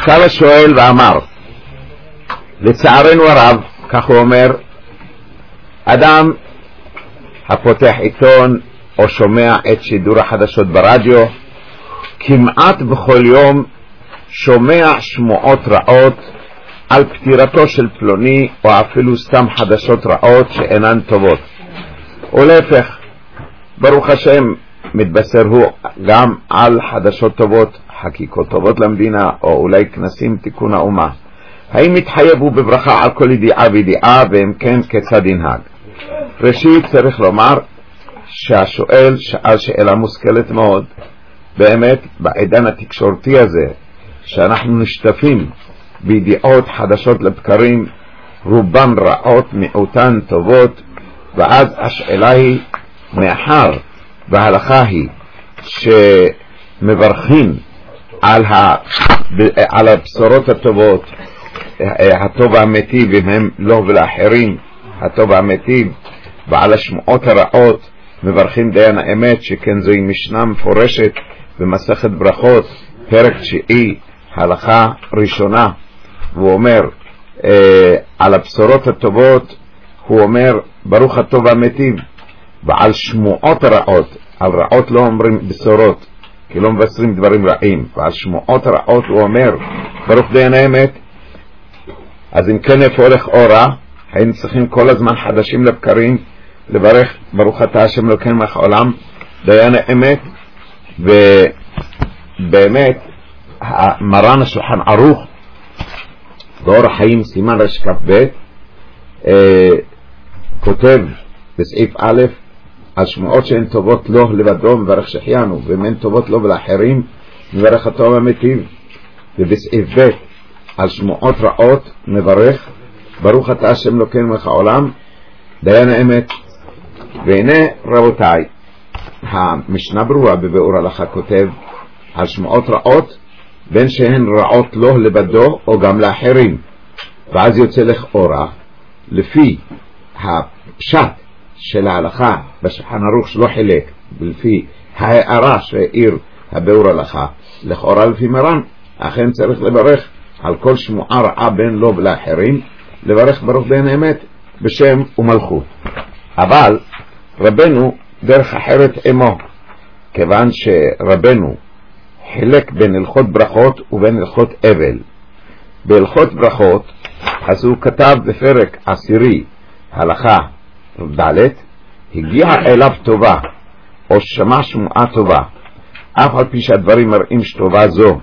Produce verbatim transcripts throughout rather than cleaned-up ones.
כתב השואל ואמר, לצערנו הרב, כך הוא אומר, אדם הפותח עיתון או שומע את שידור החדשות ברדיו, כמעט בכל יום שומע שמועות רעות על פטירתו של פלוני, או אפילו סתם חדשות רעות שאינן טובות. ולהפך, ברוך השם, מתבשר הוא גם על חדשות טובות, חקיקות טובות למדינה, או אולי כנסים תיקון האומה. האם התחייבו בברכה על כל ידיעה וידיעה, ואם כן כיצד ינהג? ראשית צריך לומר שהשואל שאל שאלה מושכלת מאוד. באמת בעידן התקשורתי הזה, שאנחנו נשתפים בידיעות חדשות לבקרים, רובן רעות מיעוטן טובות, ואז השאלה היא, מאחר וההלכה היא שמברכים על, ה, על הבשורות הטובות, הטוב והמיטיב, אם הם לא ולאחרים הטוב והמיטיב, ועל השמועות הרעות מברכים דיין האמת, שכן זוהי משנה מפורשת במסכת ברכות, פרק תשיעי, הלכה ראשונה. והוא אומר אה, על הבשורות הטובות, הוא אומר ברוך הטוב והמיטיב. ועל שמועות הרעות, על רעות לא אומרים בשורות, כי לא מבשרים דברים רעים, ועל שמועות הרעות הוא אומר ברוך דיין האמת. אז אם כן, איפה הולך אורה? היינו צריכים כל הזמן חדשים לבקרים לברך ברוך אתה השם אלוקינו מלך העולם דיין האמת. ובאמת מרן השולחן ערוך באור החיים סימן רשכ"ב אה, כותב בסעיף א', על שמועות שהן טובות לו לבדו מברך שחיינו, ואם הן טובות לו ולאחרים מברך הטוב והמיטיב. ובסעיף ב', על שמועות רעות מברך ברוך אתה השם אלוקינו מלך העולם דיין האמת. והנה רבותיי, המשנה ברורה בביאור הלכה כותב על שמועות רעות, בין שהן רעות לו לבדו או גם לאחרים. ואז יוצא לכאורה, לפי הפשט של ההלכה בשולחן ערוך שלא חילק, לפי ההערה שהעיר הביאור הלכה, לכאורה לפי מרן, אכן צריך לברך על כל שמועה רעה בין לו ולאחרים, לברך ברוך דיין האמת בשם ומלכות. אבל רבנו דרך אחרת אמו, כיוון שרבנו חילק בין הלכות ברכות ובין הלכות אבל. בהלכות ברכות אז הוא כתב בפרק עשירי הלכה ד', הגיע אליו טובה או שמע שמועה טובה, אף על פי שהדברים מראים שטובה זו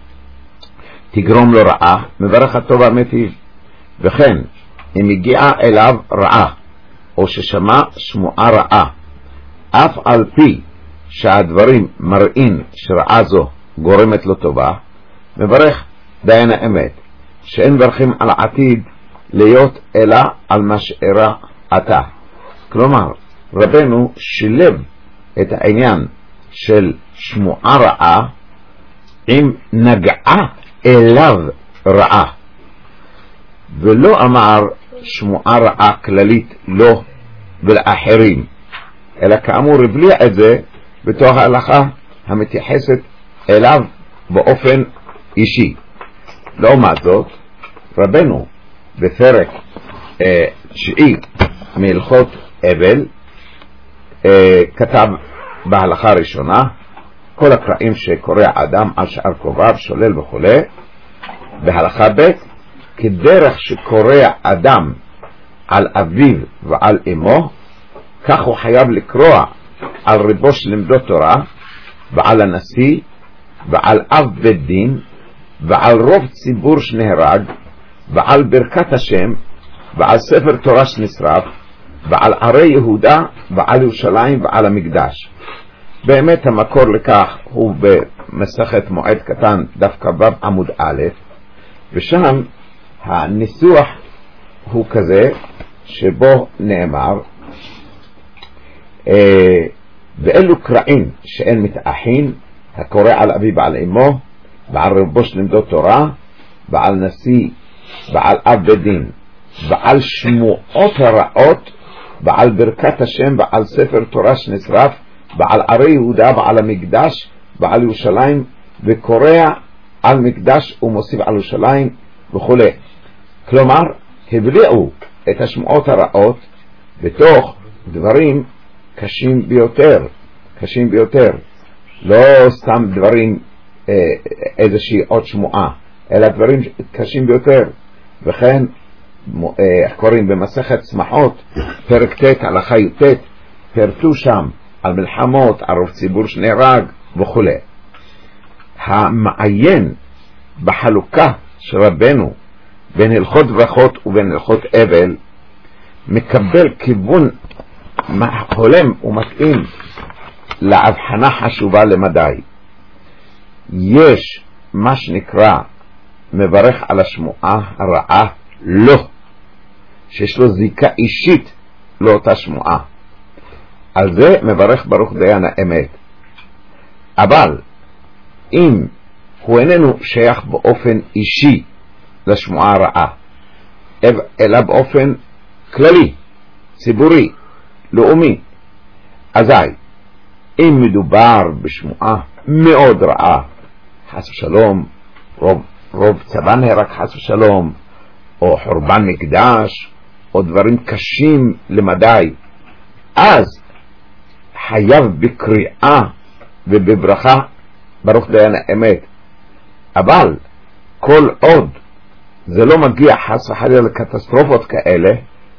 תגרום לו רעה, מברך הטוב והמיטיב. וכן אם הגיעה אליו רעה או ששמע שמועה רעה, אף על פי שהדברים מראים שרעה זו גורמת לו טובה, מברך דיין האמת, שאין ברכים על העתיד להיות אלא על מה שאירע עתה. כלומר, רבנו שילב את העניין של שמועה רעה עם נגעה אליו רעה, ולא אמר שמועה רעה כללית לו ולאחרים, אלא כאמור הבליע את זה בתוך ההלכה המתייחסת אליו באופן אישי. לעומת זאת, רבנו בפרק אה, תשיעי מהלכות אבל אה, כתב בהלכה הראשונה, כל הקרעים שקורא אדם על שאר קרוביו שולל וכו'. בהלכה ב', כדרך שקורא אדם על אביו ועל אמו, כך הוא חייב לקרוא על רבו שלמדו תורה, ועל הנשיא, ועל אב בית דין, ועל רוב ציבור שנהרג, ועל ברכת השם, ועל ספר תורה שנשרף, ועל ערי יהודה, ועל ירושלים, ועל המקדש. באמת המקור לכך הוא במסכת מועד קטן דף כ"ו עמוד א', ושם הניסוח הוא כזה שבו נאמר אה, ואלו קרעים שאין מתאחין, הקורא על אבי ועל אמו, ועל רבו שלמדו תורה, ועל נשיא, ועל אב בית דין, ועל שמועות הרעות, ועל ברכת השם, ועל ספר תורה שנשרף, ועל ערי יהודה, ועל המקדש, ועל ירושלים, וקורא על מקדש ומוסיף על ירושלים וכו'. כלומר, הבליעו את השמועות הרעות בתוך דברים קשים ביותר, קשים ביותר. לא סתם דברים, אה, איזושהי עוד שמועה, אלא דברים קשים ביותר. וכן, אה, קוראים במסכת שמחות, פרק ט' הלכה י"ט, פרטו שם על מלחמות, על רוב ציבור שנהרג וכו'. המעיין בחלוקה של רבנו בין הלכות ברכות ובין הלכות אבל, מקבל כיוון הולם ומתאים להבחנה חשובה למדי. יש מה שנקרא מברך על השמועה הרעה לא, שיש לו זיקה אישית לאותה שמועה, על זה מברך ברוך דיין האמת. אבל אם הוא איננו שייך באופן אישי לשמועה הרעה, אלא באופן כללי, ציבורי, לאומי, אזי אם מדובר בשמועה מאוד רעה, חס ושלום, רוב, רוב צבא נהרג חס ושלום, או חורבן מקדש, או דברים קשים למדי, אז חייב בקריאה ובברכה ברוך דיין האמת. אבל כל עוד זה לא מגיע חס וחלילה לקטסטרופות כאלה,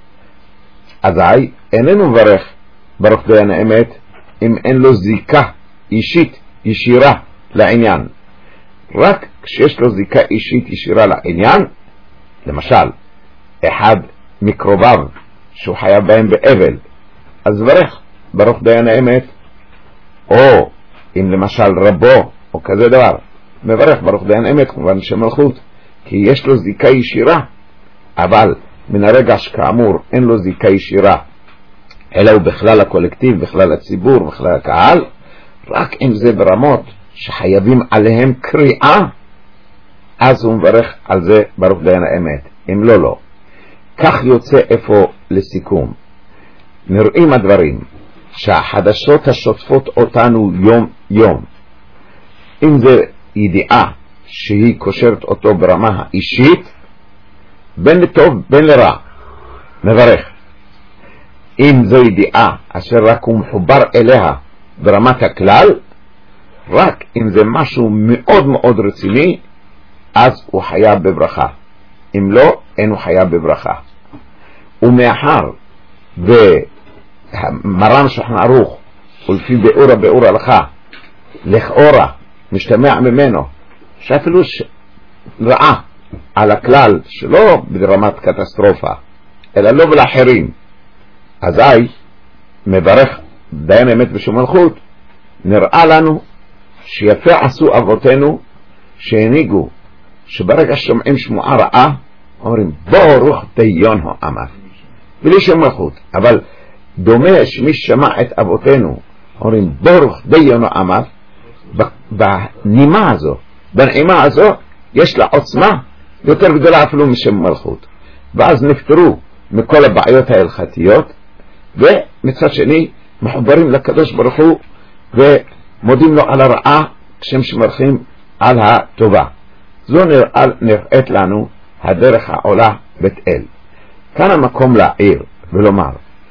אזי איננו מברך ברוך דיין האמת אם אין לו זיקה אישית ישירה לעניין. רק כשיש לו זיקה אישית ישירה לעניין, למשל אחד מקרוביו שהוא חייב בהם באבל, אז מברך ברוך דיין האמת. או אם למשל רבו או כזה דבר, מברך ברוך דיין האמת, כמובן שמלכות, כי יש לו זיקה ישירה. אבל מן הרגע שכאמור אין לו זיקה ישירה, אלא הוא בכלל הקולקטיב, בכלל הציבור, בכלל הקהל, רק אם זה ברמות שחייבים עליהם קריאה, אז הוא מברך על זה ברוך דיין האמת. אם לא, לא. כך יוצא איפה לסיכום. נראים הדברים שהחדשות השוטפות אותנו יום יום, אם זה ידיעה שהיא קושרת אותו ברמה האישית, בין לטוב בין לרע, מברך. אם זו ידיעה אשר רק הוא מחובר אליה ברמת הכלל, רק אם זה משהו מאוד מאוד רציני, אז הוא חייב בברכה. אם לא, אין הוא חייב בברכה. ומאחר ומרן שולחן ערוך ולפי ביאור הביאור הלכה לכאורה משתמע ממנו שאפילו רעה על הכלל, שלא ברמת קטסטרופה אלא לא ולאחרים, אזי מברך דיין האמת בשם מלכות. נראה לנו שיפה עשו אבותינו שהניגו שברגע שומעים שמועה רעה אומרים ברוך דיין האמת בלי שם מלכות. אבל דומה שמי שמע את אבותינו אומרים ברוך דיין האמת, בנימה הזו, בנעימה הזו יש לה עוצמה יותר גדולה אפילו משם מלכות, ואז נפטרו מכל הבעיות ההלכתיות, ומצד שני מחוברים לקדוש ברוך הוא ומודים לו על הרעה כשם שמרחים על הטובה. זו נראה, נראית לנו הדרך העולה בית אל. כאן המקום להעיר ולומר,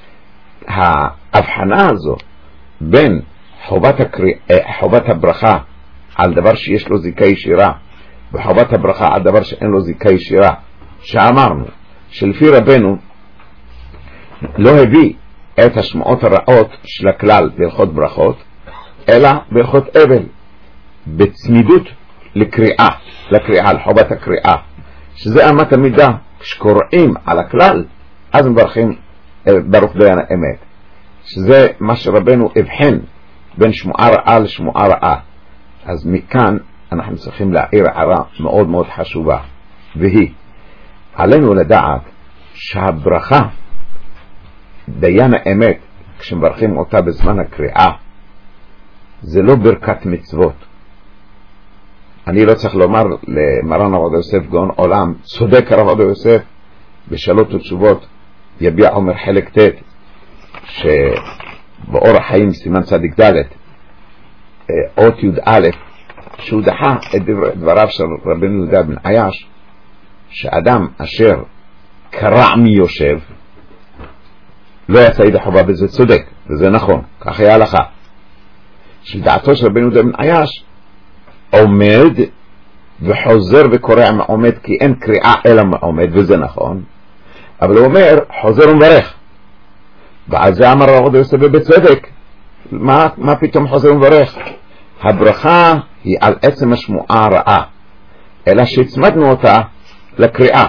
ההבחנה הזו בין חובת, הקרי... חובת הברכה על דבר שיש לו זיקה ישירה וחובת הברכה על דבר שאין לו זיקה ישירה, שאמרנו שלפי רבנו לא הביא את השמועות הרעות של הכלל בהלכות ברכות, אלא בהלכות אבל, בצמידות לקריאה, לקריאה, לחובת הקריאה, שזה אמת המידה. כשקוראים על הכלל אז מברכים ברוך דיין האמת, שזה מה שרבנו הבחן בין שמועה רעה לשמועה רעה. אז מכאן אנחנו צריכים להעיר הערה מאוד מאוד חשובה, והיא עלינו לדעת שהברכה דיין האמת כשמברכים אותה בזמן הקריאה זה לא ברכת מצוות. אני לא צריך לומר למרן הרב עובדיה יוסף גאון עולם, צודק הרב עובדיה יוסף בשאלות ותשובות יביע עומר חלק ט' שבאור החיים סימן צדיק ד' אות י' א', שהוא דחה את דבר, דבריו של רבנו יהודה בן עייש, שאדם אשר קרע מיושב לא יצא ידי חובה, וזה צודק, וזה נכון, כך היה הלכה. שלדעתו של רבנו יהודה בן עייש עומד וחוזר וקורע מעומד, כי אין קריאה אלא מעומד, וזה נכון, אבל הוא אומר חוזר ומברך. ועל זה אמר רבי יוסף בצדק, מה, מה פתאום חוזר ומברך? הברכה היא על עצם השמועה הרעה, אלא שהצמדנו אותה לקריאה.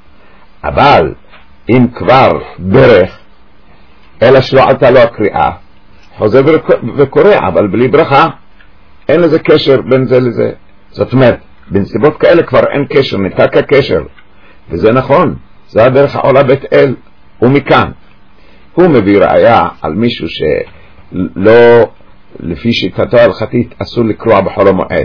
אבל אם כבר ברך אלא שלא עלתה לו הקריאה, חוזר וקורא, אבל בלי ברכה. אין לזה קשר בין זה לזה. זאת אומרת, בנסיבות כאלה כבר אין קשר, ניתק הקשר, וזה נכון, זה הדרך העולה בית אל. ומכאן הוא מביא ראיה על מישהו שלא, לפי שיטתו ההלכתית, אסור לקרוע בחול המועד.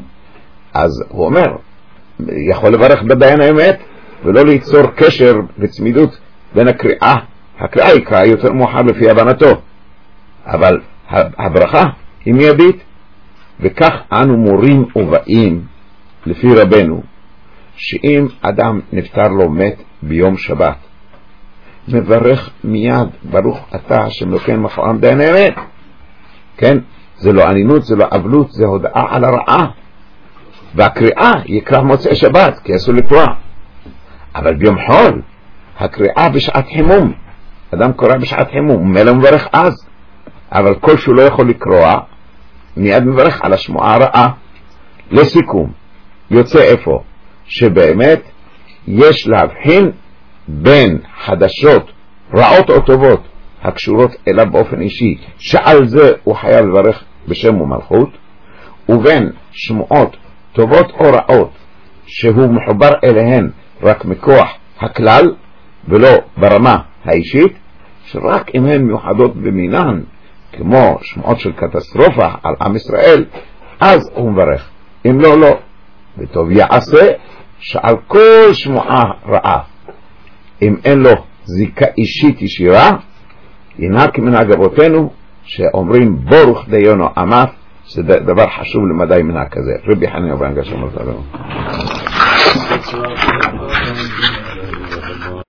אז הוא אומר, יכול לברך בדיין האמת ולא ליצור קשר וצמידות בין הקריאה. הקריאה היא קריאה יותר מאוחר לפי הבנתו, אבל הברכה היא מיידית. וכך אנו מורים ובאים לפי רבנו, שאם אדם נפטר לו מת ביום שבת, מברך מיד ברוך אתה השם אלוקינו מלך העולם דיין האמת. כן, זה לא ענינות, זה לא אבלות, זה הודעה על הרעה. והקריאה יקרא מוצאי שבת, כי אסור לקרוא. אבל ביום חול הקריאה בשעת חימום, אדם קורא בשעת חימום, מלא מברך אז, אבל כל שהוא לא יכול לקרוא מיד מברך על השמועה הרעה. לסיכום, יוצא איפה שבאמת יש להבחין בין חדשות רעות או טובות הקשורות אליו באופן אישי, שעל זה הוא חייב לברך בשם ומלכות, ובין שמועות טובות או רעות שהוא מחובר אליהן רק מכוח הכלל ולא ברמה האישית, שרק אם הן מיוחדות במינן, כמו שמועות של קטסטרופה על עם ישראל, אז הוא מברך. אם לא, לא. וטוב יעשה שעל כל שמועה רעה, אם אין לו זיקה אישית ישירה, ינהג כמנהג אבותינו שאומרים ברוך דיונו עמך, שזה דבר חשוב למדי מנהג כזה. רבי חנינא בן עקשיא אומר לנו.